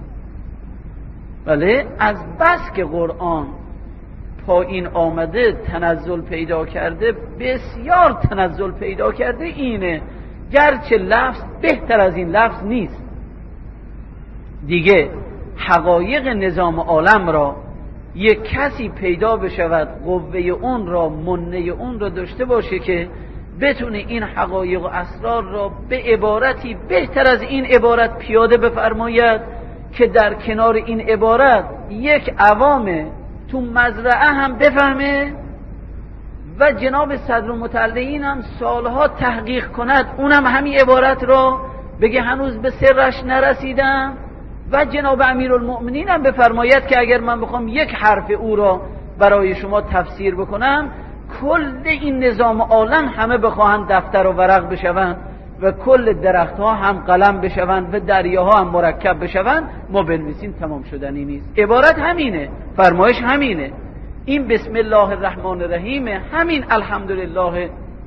بله از بس که قرآن پایین آمده، تنزل پیدا کرده، بسیار تنزل پیدا کرده. اینه گرچه لفظ بهتر از این لفظ نیست دیگه. حقایق نظام عالم را یک کسی پیدا بشود، قوه اون را، منه اون را داشته باشه که بتونه این حقایق و اسرار را به عبارتی بهتر از این عبارت پیاده بفرماید که در کنار این عبارت یک عوام تو مزرعه هم بفهمه و جناب صدرالمتعلین هم سالها تحقیق کند، اونم همین عبارت را بگه هنوز به سرش نرسیدم، و جناب امیرالمؤمنین هم بفرماید که اگر من بخوام یک حرف او را برای شما تفسیر بکنم، کل این نظام عالم همه بخواهند دفتر و ورق بشوند و کل درخت ها هم قلم بشوند و دریاها هم مرکب بشوند، ما بنویسیم تمام شدنی نیست. عبارت همینه، فرمایش همینه. این بسم الله الرحمن الرحیم، همین الحمدلله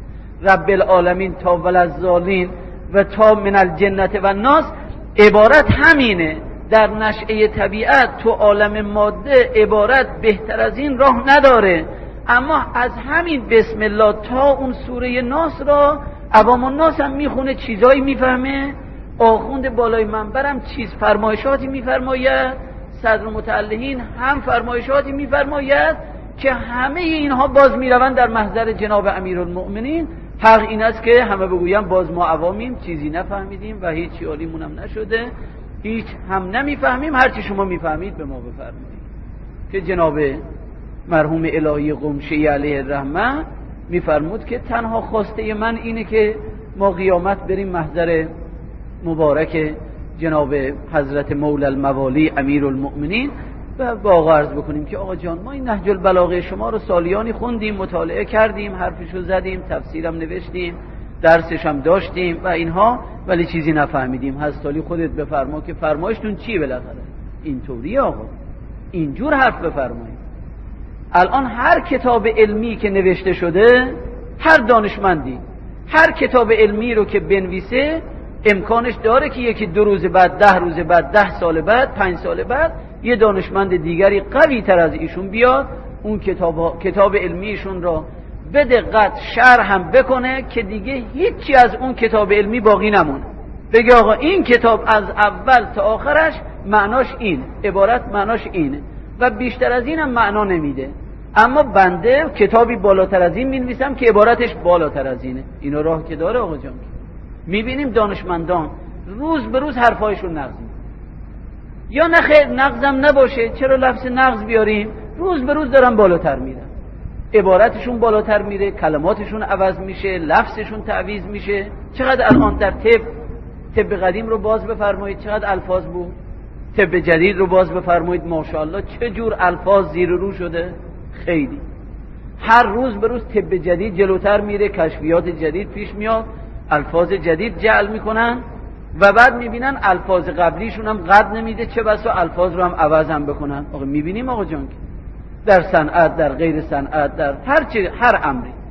رب العالمین تا وللضالین و تا من الجنت و الناس، عبارت همینه. در نشأه طبیعت تو عالم ماده عبارت بهتر از این راه نداره، اما از همین بسم الله تا اون سوره ناس را عوام الناس هم میخونه، چیزایی میفهمه. آخوند بالای منبرم چیز فرمایشاتی میفرماید، صدر متعلقین هم فرمایشاتی میفرماید که همه اینها باز میروند در محضر جناب امیرالمؤمنین. حق این است که همه بگویم باز ما عوامیم، چیزی نفهمیدیم و هیچ حالیمون هم نشده، هیچ هم نمیفهمیم، هرچی شما میفهمید به ما بفرمایید. که جناب مرحوم الهی قمشی علیه الرحمه میفرمود که تنها خواسته من اینه که ما قیامت بریم محضر مبارک جناب حضرت مولا الموالی امیرالمؤمنین و با عرض بکنیم که آقا جان ما این نهج البلاغه شما رو سالیانی خوندیم، مطالعه کردیم، حرفشو زدیم، تفسیرم نوشتیم، درسش هم داشتیم و اینها، ولی چیزی نفهمیدیم. هستالی خودت بفرما که فرمایشتون چیه بالاخره؟ اینطوری آقا، اینجور حرف بفرمایید. الان هر کتاب علمی که نوشته شده، هر دانشمندی هر کتاب علمی رو که بنویسه، امکانش داره که یکی دو روز بعد، ده روز بعد، ده سال بعد، پنج سال بعد یه دانشمند دیگری قوی تر از ایشون بیاد اون کتاب, کتاب علمیشون را به دقت شرح هم بکنه که دیگه هیچی از اون کتاب علمی باقی نمونه. بگه آقا این کتاب از اول تا آخرش معناش این، عبارت معناش اینه و بیشتر از این هم معنا نمیده. اما بنده کتابی بالاتر از این می‌نویسم که عبارتش بالاتر از اینه. اینو راه که داره آقا جان. میبینیم دانشمندان روز به روز حرفایشون نقض میکنن. یا نه خیر نقضم نباشه، چرا لفظ نقض بیاریم؟ روز به روز دارن بالاتر میرن، عبارتشون بالاتر میره، کلماتشون عوض میشه، لفظشون تعویض میشه. چقدر الان در طب طب قدیم رو باز بفرمایید چقدر الفاظ بود، طب جدید رو باز بفرمایید ماشاءالله چه جور الفاظ زیر رو شده. خیلی هر روز به روز طب جدید جلوتر میره، کشفیات جدید پیش میاد، الفاظ جدید جعل میکنن و بعد میبینن الفاظ قبلیشون هم قد نمیده، چه بسا الفاظ رو هم عوض هم بکنن. آقا میبینیم آقا جان در صنعت، در غیر صنعت، در هر چی، هر امری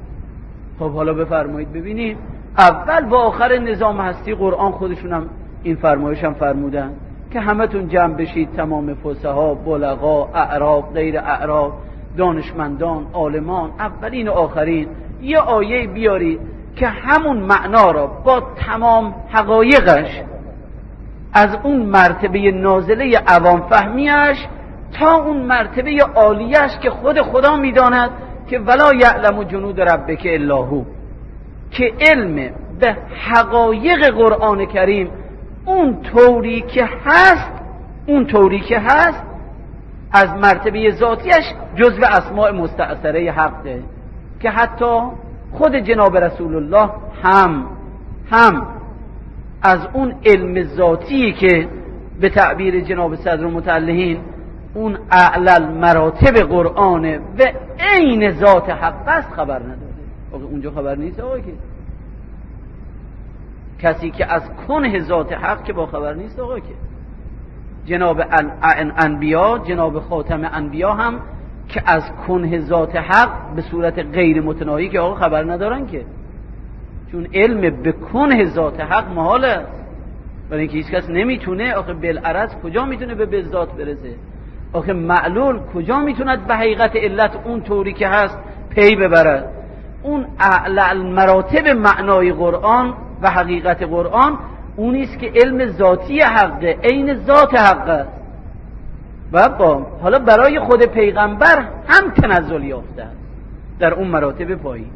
خب حالا بفرمایید ببینیم. اول با آخر نظام هستی قرآن خودشونم این فرمایش هم فرمودن که همتون جمع بشید، تمام فصحا، بلغا، اعراب، غیر اعراب، دانشمندان، عالمان، اولین و آخرین، یه آیه بیارید که همون معنا را با تمام حقایقش از اون مرتبه نازله عوام فهمیش تا اون مرتبه عالیش که خود خدا میداند که ولا یعلم جنود ربک الا هو، که علم به حقایق قرآن کریم اون طوری که هست، اون طوری که هست از مرتبه ذاتیش جزو اسماء مستعصره حقه، که حتی خود جناب رسول الله هم هم از اون علم ذاتی که به تعبیر جناب صدر متعلهین اون اعلى مراتب قرآنه و عین ذات حق است خبر نداره. آقا اونجا خبر نیست آقا، که کسی که از کنه ذات حق که با خبر نیست آقا، که جناب انبیا، جناب خاتم انبیا هم که از کنه ذات حق به صورت غیر متناهی که آقا خبر ندارن، که چون علم به کنه ذات حق محاله، برای اینکه هیچ کس نمیتونه آخه بالعرض کجا میتونه به بذات برسه، آخه معلول کجا میتوند به حقیقت علت اون طوری که هست پی ببرد. اون اعلی مراتب معنای قرآن و حقیقت قرآن اونیست که علم ذاتی حقه، عین ذات حقه. و با حالا برای خود پیغمبر هم تنزل یافته است در اون مراتب پایین،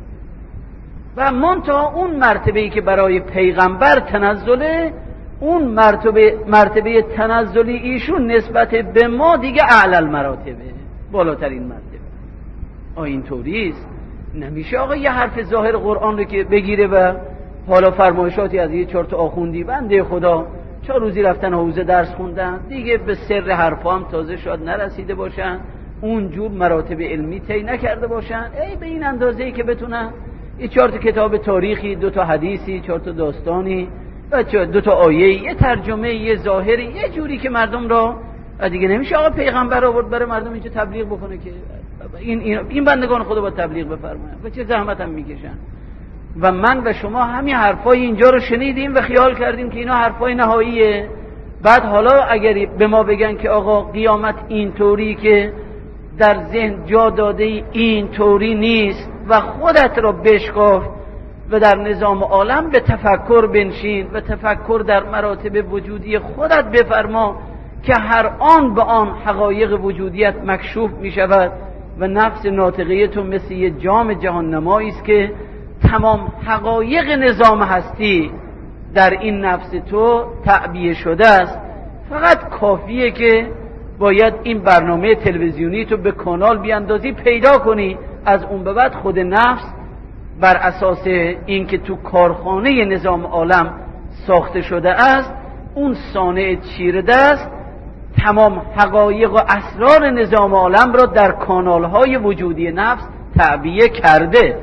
و منتها اون مرتبه‌ای که برای پیغمبر تنزله، اون مرتبه مرتبه تنزلی ایشون نسبت به ما دیگه اعلی مراتبه، بالاترین مرتبه. آ اینطوری است. نمیشه آقا یه حرف ظاهر قرآن رو که بگیره و حالا فرمایشاتی از یه چهار تا آخوندی بنده خدا چهار روزی رفتن حوزه درس خوندن دیگه به سر حرفا هم تازه شاید نرسیده باشن، اونجور مراتب علمی طی نکرده باشن، ای به این اندازه‌ای که بتونن یه چهار تا کتاب تاریخی، دو تا حدیثی، چهار تا داستانی، دو تا آیه، یه ترجمه، یه ظاهری، یه جوری که مردم را دیگه نمیشه آقا پیغمبر آورد برای مردم اینجا تبلیغ بکنه که این این, این بندگان خدا با تبلیغ بفرماین و چه زحمت هم میکشن. و من و شما همین حرفای اینجا رو شنیدیم و خیال کردیم که اینا حرفای نهاییه. بعد حالا اگر به ما بگن که آقا قیامت اینطوری که در ذهن جا داده اینطوری نیست و خودت رو بشکاف و در نظام عالم به تفکر بنشین و تفکر در مراتب وجودی خودت بفرما که هر آن به آن حقایق وجودیت مکشوف می شود و نفس ناطقه تو مثل یه جام جهان نمایی است که تمام حقایق نظام هستی در این نفس تو تعبیه شده است. فقط کافیه که باید این برنامه تلویزیونی تو به کانال بیاندازی پیدا کنی، از اون به بعد خود نفس بر اساس این که تو کارخانه نظام عالم ساخته شده است، اون صانع چیرده است، تمام حقایق و اسرار نظام عالم را در کانالهای وجودی نفس تعبیه کرده.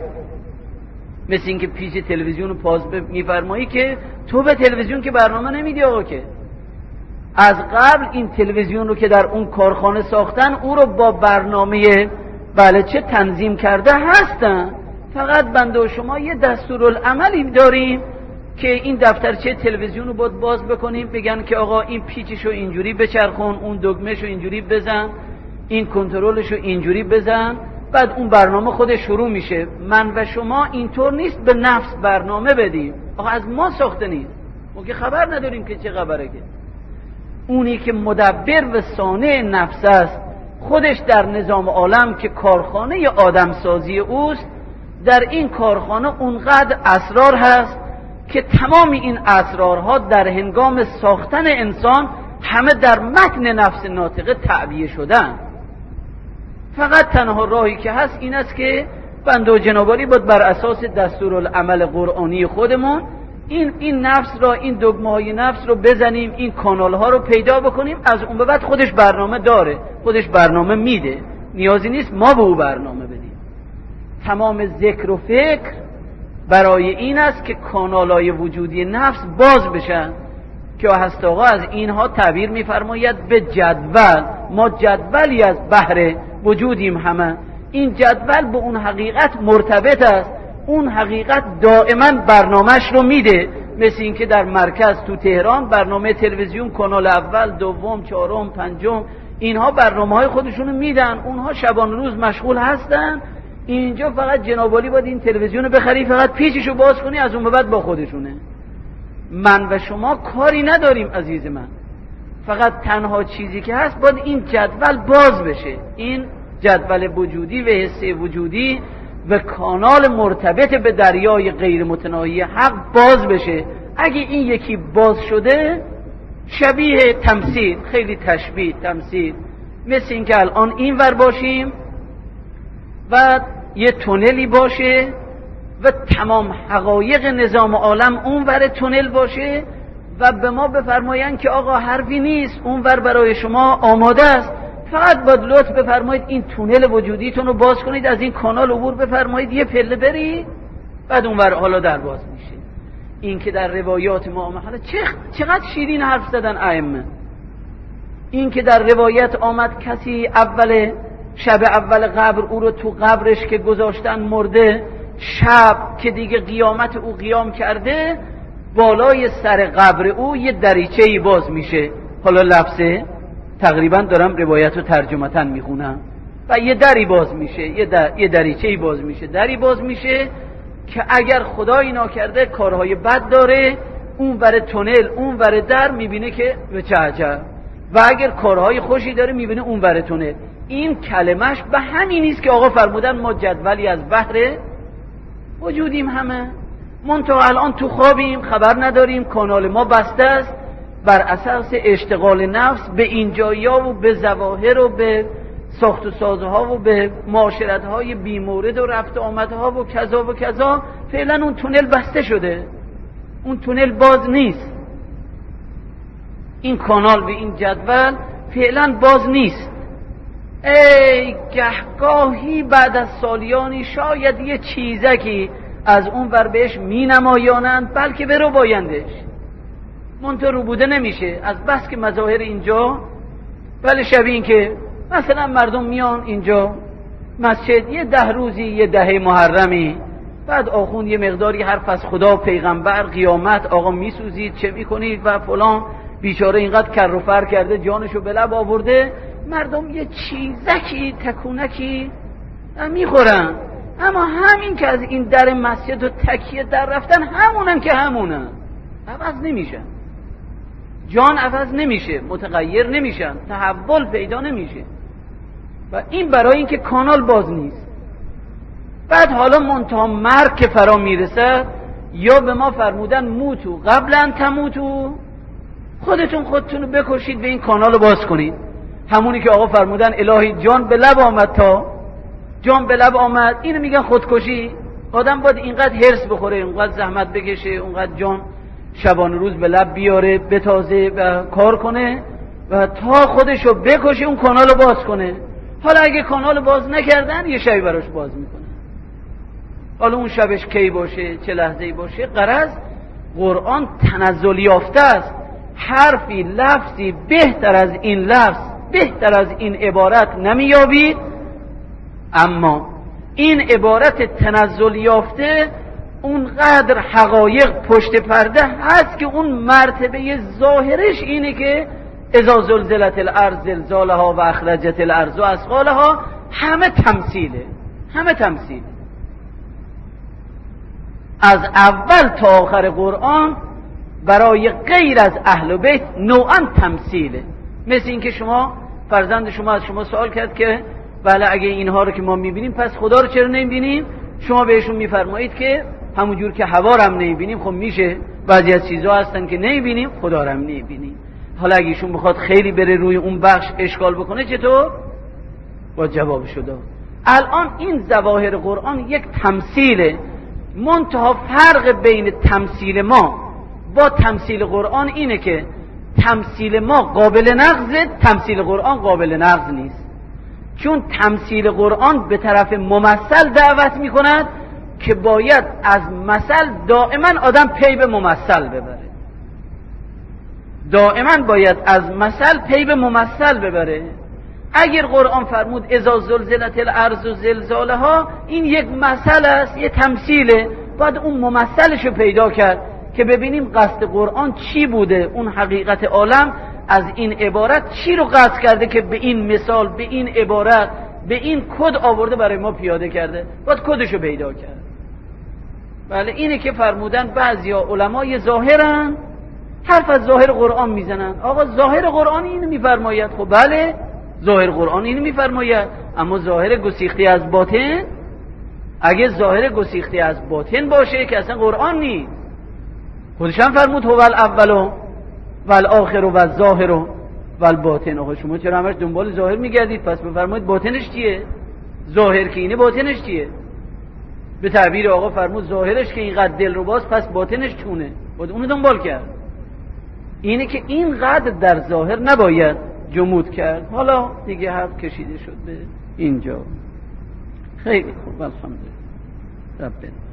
مثل این که پیش تلویزیون رو پاز میفرمایی که تو به تلویزیون که برنامه نمیدی آقا، که از قبل این تلویزیون رو که در اون کارخانه ساختن او رو با برنامه بله چه تنظیم کرده هستن. فقط بنده و شما یه دستورالعملی داریم که این دفترچه تلویزیون رو باید باز بکنیم، بگن که آقا این پیچشو اینجوری بچرخون، اون دگمهشو اینجوری بزن، این کنترلشو اینجوری بزن، بعد اون برنامه خودش شروع میشه. من و شما اینطور نیست به نفس برنامه بدیم، آقا از ما ساخته نیست، ما که خبر نداریم که چه خبره. که اونی که مدبر و صانع نفس است خودش در نظام عالم که کارخانه آدمسازی اوست، در این کارخانه اونقدر اسرار هست که تمام این اسرارها در هنگام ساختن انسان همه در متن نفس ناطقه تعبیه شدن. فقط تنها راهی که هست این است که بنده و جنابالی باید بر اساس دستورالعمل قرآنی خودمون این این نفس را، این دگمه های نفس رو بزنیم، این کانال ها رو پیدا بکنیم. از اون به بعد خودش برنامه داره، خودش برنامه میده، نیازی نیست ما به او برنامه بدیم. تمام ذکر و فکر برای این است که کانالای وجودی نفس باز بشن که هست آقا از اینها تعبیر میفرماید به جدول. ما جدولی از بحر وجودیم، همه این جدول به اون حقیقت مرتبط است اون حقیقت دائما برنامهش رو میده. مثل این که در مرکز تو تهران برنامه تلویزیون کانال اول، دوم، چهارم، پنجم، اینها برنامه های خودشونو میدن، اونها شبان روز مشغول هستن. اینجا فقط جنابالی باید این تلویزیونو بخری، فقط پیچشو باز کنی، از اون به بعد با خودشونه. من و شما کاری نداریم عزیز من، فقط تنها چیزی که هست باید این جدول باز بشه، این جدول وجودی و حسه وجودی و کانال مرتبط به دریای غیر متناهی حق باز بشه. اگه این یکی باز شده، شبیه تمثیل، خیلی تشبیه تمثیل، مثل این که الان این ور باشیم و یه تونلی باشه و تمام حقایق نظام عالم اون ور تونل باشه و به ما بفرمایند که آقا حرفی نیست، اون ور برای شما آماده است، فقط باید لطف بفرمایید این تونل وجودیتون رو باز کنید، از این کانال عبور بفرمایید، یه پله برید، بعد اون ور حالا در باز میشه. این که در روایات ما آمد، چقدر شیرین حرف زدن ائمه. این که در روایت آمد کسی اول شب اول قبر او رو تو قبرش که گذاشتن مرده، شب که دیگه قیامت او قیام کرده، بالای سر قبر او یه دریچه‌ای باز میشه. حالا لفظه تقریبا دارم روایت رو ترجمتن میخونم. و یه دری باز میشه، یه, در... یه دریچه‌ای باز میشه، دری باز میشه که اگر خدایی ناکرده کارهای بد داره، اون ور تونل، اون ور در میبینه که به چه عجب، و اگر کارهای خوشی داره میبینه اون ور تونل. این کلمش به همین نیست که آقا فرمودن ما جدولی از بحر وجودیم همه، منتها الان تو خوابیم، خبر نداریم، کانال ما بسته است، بر اساس اشتغال نفس به اینجایا و به ظواهر و به ساخت و سازها و به معاشرت‌های بیمورد و رفت آمدها و کذا و کذا، فعلا اون تونل بسته شده، اون تونل باز نیست، این کانال به این جدول فعلا باز نیست. ای گهگاهی بعد از سالیانی شاید یه چیزکی از اون ور بهش می نمایانند، بلکه به رو بایندش منطقه رو بوده نمیشه، از بس که مظاهر اینجا. ولی شبیه این که مثلا مردم میان اینجا مسجد یه ده روزی، یه دهه محرمی، بعد آخوند یه مقداری حرف از خدا، پیغمبر، قیامت، آقا میسوزید چه میکنید و فلان، بیچاره اینقدر کر و فر کرده، جانشو به لب آورده، مردم یه چیزکی تکونکی میخورن. اما همین که از این در مسجد و تکیه در رفتن، همونن که همونن، عوض نمیشن، جان عوض نمیشه، متغیر نمیشن، تحول پیدا نمیشه. و این برای اینکه کانال باز نیست. بعد حالا منتها مرگ که فرا میرسد، یا به ما فرمودن موتو قبل ان تموتو، خودتون خودتونو بکشید به این کانالو باز کنید. همونی که آقا فرمودن الهی جان به لب آمد، تا جان به لب آمد، اینو میگن خودکشی. آدم باید اینقدر هرس بخوره، اینقدر زحمت بکشه، اینقدر جان شبان روز به لب بیاره، بتازه و کار کنه و تا خودشو بکشه اون کانالو باز کنه. حالا اگه کانالو باز نکردن، یه شبی براش باز میکنه. حالا اون شبش کی باشه، چه لحظه‌ای باشه، غرض قرآن تنزل یافته است. حرفی، لفظی بهتر از این لفظ، بهتر از این عبارت نمیابید. اما این عبارت تنزل یافته اونقدر حقایق پشت پرده هست که اون مرتبه ظاهرش اینه که اذا زلزلت الارض زلزالها و اخرجت الارض اثقالها، همه تمثیله، همه تمثیله. از اول تا آخر قرآن برای غیر از اهل بیت نوعا تمثیله. مثل این که شما فرزند شما از شما سوال کرد که بله اگه اینها رو که ما میبینیم پس خدا رو چرا نمیبینیم؟ شما بهشون میفرمایید که همونجور که هوا رو هم نمیبینیم، خب میشه بعضی از چیزها هستن که نمیبینیم، خدا رو هم نمیبینیم. حالا اگه ایشون بخواد خیلی بره روی اون بخش اشکال بکنه، چطور؟ با جواب شده. الان این ظواهر قرآن یک تمثیله، منتها فرق بین تمثیل ما با تمثیل قرآن اینه که تمثیل ما قابل نقضه، تمثیل قرآن قابل نقض نیست. چون تمثیل قرآن به طرف ممثل دعوت میکند که باید از مثل دائما آدم پی به ممثل ببره، دائما باید از مثل پی به ممثل ببره. اگر قرآن فرمود اذا زلزلت الارض زلزالها، این یک مثل است، یه تمثیله، باید اون ممثلشو پیدا کرد که ببینیم قصد قرآن چی بوده، اون حقیقت عالم از این عبارت چی رو قصد کرده که به این مثال، به این عبارت، به این کد آورده برای ما پیاده کرده. باید کدشو پیدا کرد. بله اینه که فرمودن بعضیا علمای ظاهرن، حرف از ظاهر قرآن میزنن. آقا ظاهر قرآن اینو میفرماید، خب بله ظاهر قرآن اینو میفرماید، اما ظاهر گسیخته از باطن، اگه ظاهر گسیخته از باطن باشه که اصلا قرآن نیست. خودش هم فرمود هو الاول و الاخر و الظاهر و الباطن. آقا شما چرا همش دنبال ظاهر میگردید؟ پس بفرمایید باطنش چیه؟ ظاهر که اینه باطنش چیه؟ به تعبیر آقا فرمود ظاهرش که اینقدر دل رو باز، پس باطنش چونه؟ باید اونو دنبال کرد. اینه که اینقدر در ظاهر نباید جمود کرد. حالا دیگه حرف کشیده شد به اینجا. خیلی خوب، الحمدلله رب